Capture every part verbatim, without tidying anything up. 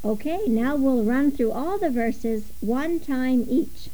Okay, now we'll run through all the verses one time each.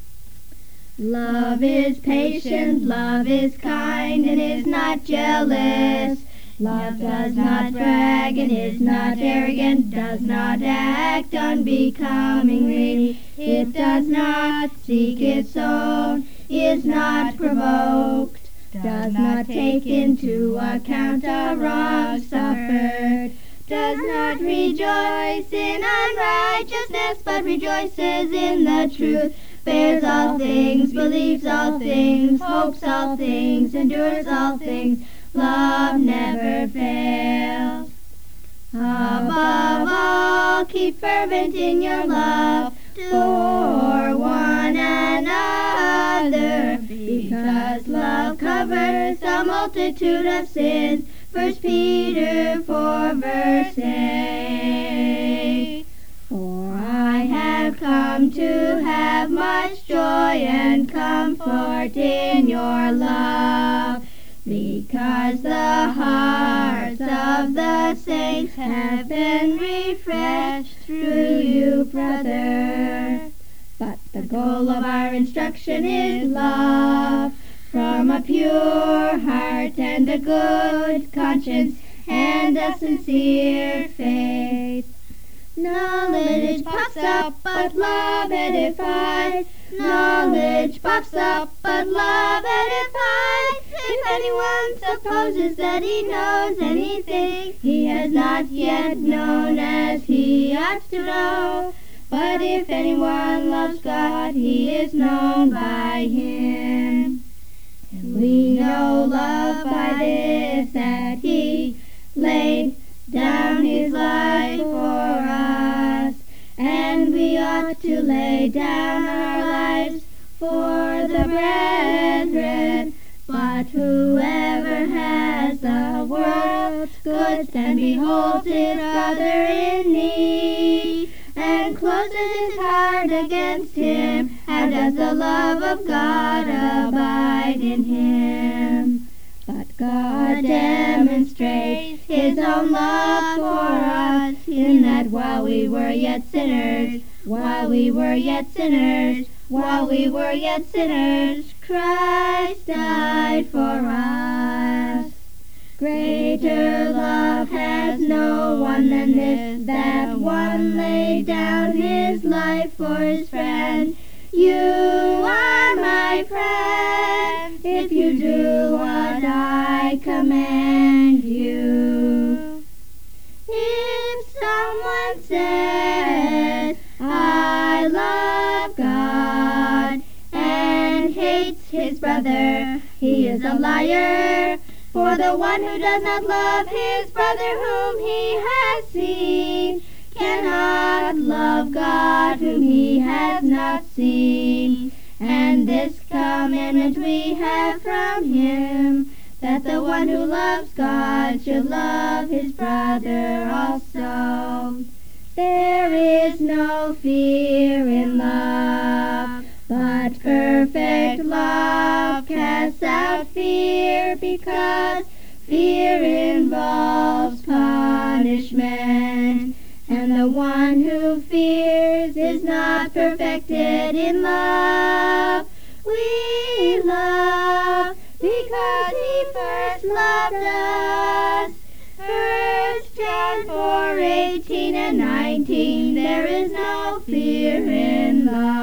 Love is patient, love is kind, and is not jealous. Love does not brag and is not arrogant, does not act unbecomingly. It does not seek its own, is not provoked, does not take into account a wrong suffered, does not rejoice in unrighteousness, but rejoices in the truth, bears all things, believes all things, hopes all things, endures all things. Love never fails. Above all, keep fervent in your love for one another, because love covers a multitude of sins. First Peter four verse eight. For I have come to have much joy and comfort in your love, because the hearts of the saints have been refreshed through you, brother. But the goal of our instruction is love, from a pure heart and a good conscience and a sincere faith. Knowledge puffs up, but love edifies. Knowledge puffs up, but love edifies. If anyone supposes that he knows anything, he has not yet known as he ought to know. But if anyone loves God, he is known by him. We know love by this, that he laid down his life for us, and we ought to lay down our lives for the brethren. But whoever has the world's goods and beholds his brother in need, and closes his heart against him, how does the love of God abide in him? But God demonstrates his own love for us, in that while we were yet sinners, while we were yet sinners, while we were yet sinners, Christ died for us. Greater love has no one than this, that one laid down his life for his friend. You are my friend, if you do what I command you. If someone says, I love God, and hates his brother, he is a liar. For the one who does not love his brother whom he has seen cannot love God whom he has not seen. And this commandment we have from him, that the one who loves God should love his brother also. There is no fear in love, but perfect love casts out fear, because fear involves punishment, and the one who fears is not perfected in love. We love because he first loved us. First John four eighteen and nineteen. There is no fear in love.